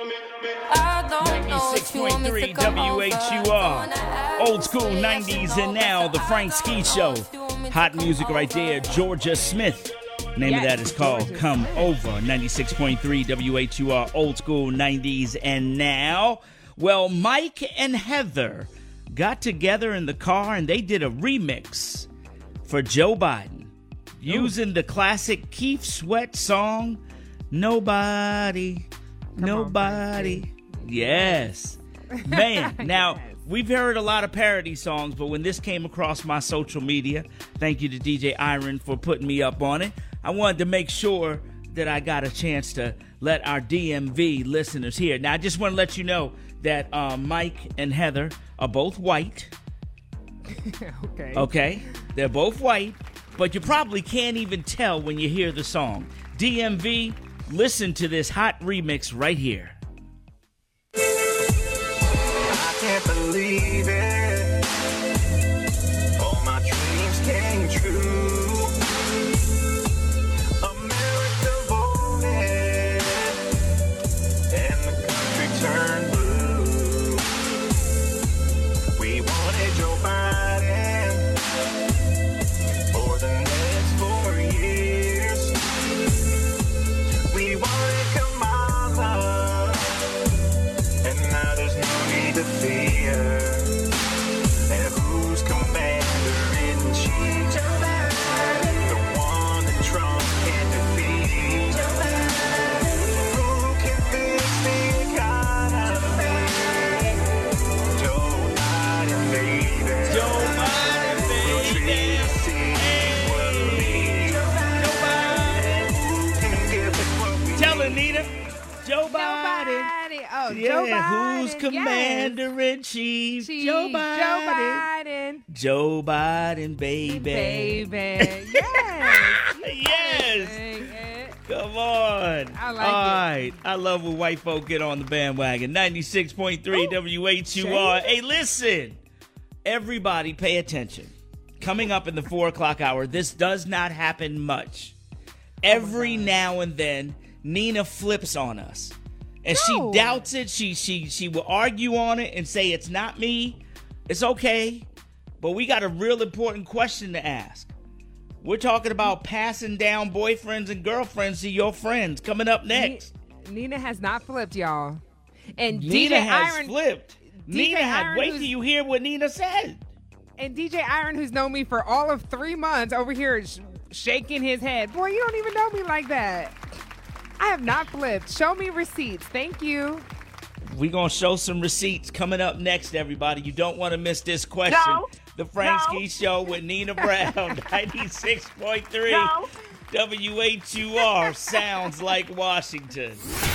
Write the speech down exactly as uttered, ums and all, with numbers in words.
I don't know if you want me to come W H U R. Old school nineties and now, the Frank Ski Show. Hot music right there. Georgia Smith. Name Yes, of that is called Georgia Come Smith. Over. ninety-six point three W H U R. Old school nineties and now. Well, Mike and Heather got together in the car and they did a remix for Joe Biden using the classic Keith Sweat song, Nobody, Come on, Nobody. Yes. Man, now, Yes. we've heard a lot of parody songs, but when this came across my social media, thank you to D J Iron for putting me up on it, I wanted to make sure that I got a chance to let our D M V listeners hear. Now, I just want to let you know that uh, Mike and Heather are both white. Okay. Okay? They're both white, but you probably can't even tell when you hear the song. D M V, listen to this hot remix right here. I can't believe it. All my dreams came true. America voted, and the country turned blue. We wanted Joe Biden for the next four years. We wanted Kamala, and now there's no need to fear. And who's commander-in-chief? Joe Biden. The one that Trump can't defeat. Joe Biden. Who can fix the economy? Joe Biden, baby. Joe Biden, We'll treat baby. the city equally. Joe Biden. Who can give us what we Tell her, need? Nita. Joe Biden. Biden. Oh, Yeah, Joe Biden. who's commander in chief? Yes. Joe Chief, Biden. Joe Biden. Joe Biden, baby. Baby. Yes. Yes. Sing it. Come on. I like All it. right. I love when white folk get on the bandwagon. ninety-six point three Ooh, W H U R. shade. Hey, listen. Everybody pay attention. Coming up in the four o'clock hour, this does not happen much. Every now and then, Nina flips on us. And No. she doubts it. She she she will argue on it and say it's not me. It's okay. But we got a real important question to ask. We're talking about passing down boyfriends and girlfriends to your friends coming up next. Ni- Nina has not flipped, y'all. And Nina D J has Iron flipped. D J Nina had Iron, wait who's- till you hear what Nina said. and D J Iron, who's known me for all of three months, over here sh- shaking his head. Boy, you don't even know me like that. I have not flipped. Show me receipts. Thank you. We're going to show some receipts coming up next, everybody. You don't want to miss this question. No. The Frank No. Ski Show with Nina Brown, ninety-six point three No. W H U R. Sounds like Washington.